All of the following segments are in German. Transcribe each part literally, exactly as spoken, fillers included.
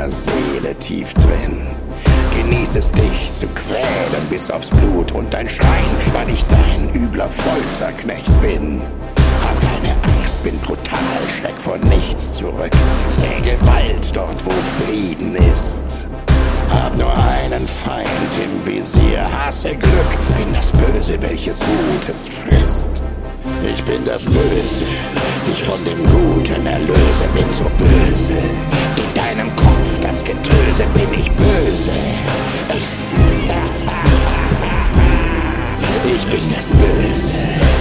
meiner Seele tief drin. Genieß es, dich zu quälen bis aufs Blut und dein Schreien, weil ich dein übler Folterknecht bin. Hab keine Angst, bin brutal, schreck vor nichts zurück. Seh Gewalt dort, wo Frieden ist. Hab nur einen Feind im Visier, hasse Glück, bin das Böse, welches Gutes frisst. Ich bin das Böse, ich von dem Guten erlöse, bin so böse. In deinem Kopf das Getöse, bin ich böse. Ich bin das Böse.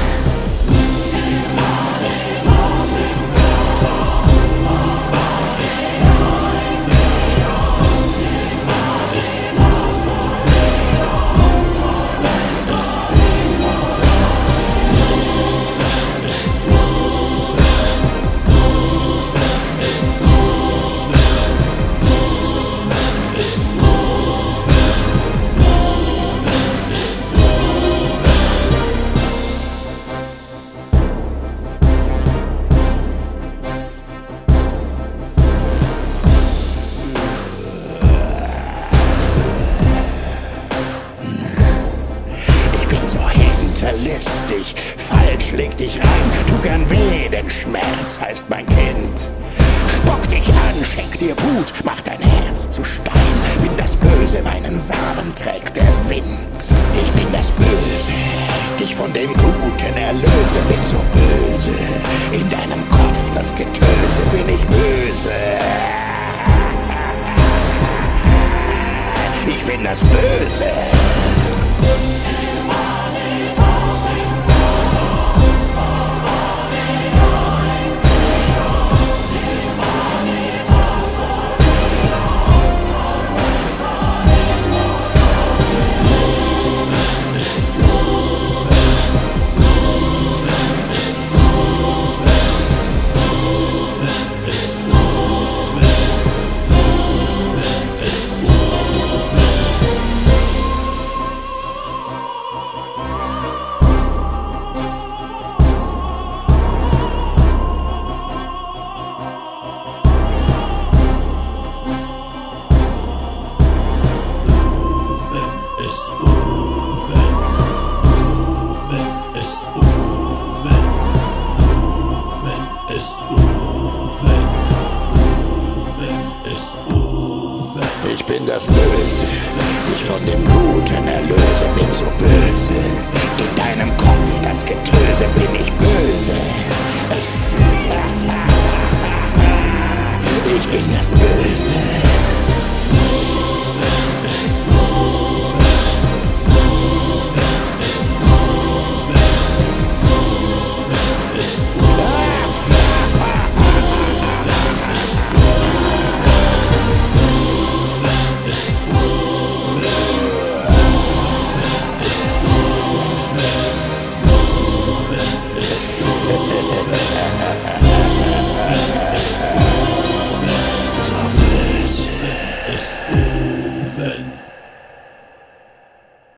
Listig, falsch leg dich rein, tu gern weh, denn Schmerz heißt mein Kind. Bock dich an, schenk dir Wut, mach dein Herz zu Stein. Bin das Böse, meinen Samen trägt der Wind. Ich bin das Böse, dich von dem Guten erlöse, bin so böse. In deinem Kopf das Getöse, bin ich böse. Ich bin das Böse.